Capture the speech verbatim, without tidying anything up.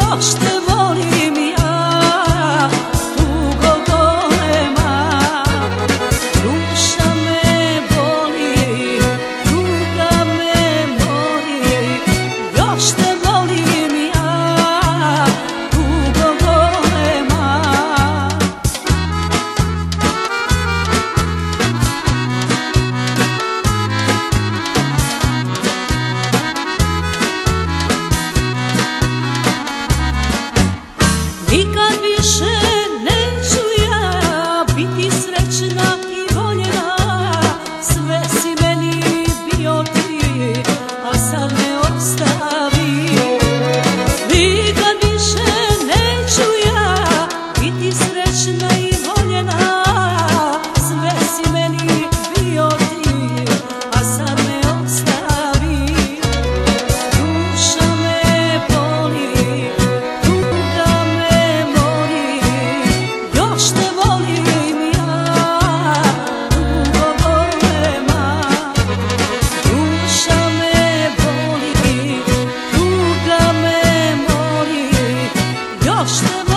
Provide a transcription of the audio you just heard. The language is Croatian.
još te volim ja, dugo golema. Duša me boli, tuga me mori, još te volim ja, dugo golema. Nikad više neću ja biti srećna i voljena, sve si meni bio ti, a sad me ostavi. Nikad više neću ja biti srećna i voljena, sve si meni bio ti, a sad me ostavi. Duša me boli, tuga me mori, još te volim ja, dugo golema. Duša me boli, tuga me mori, još te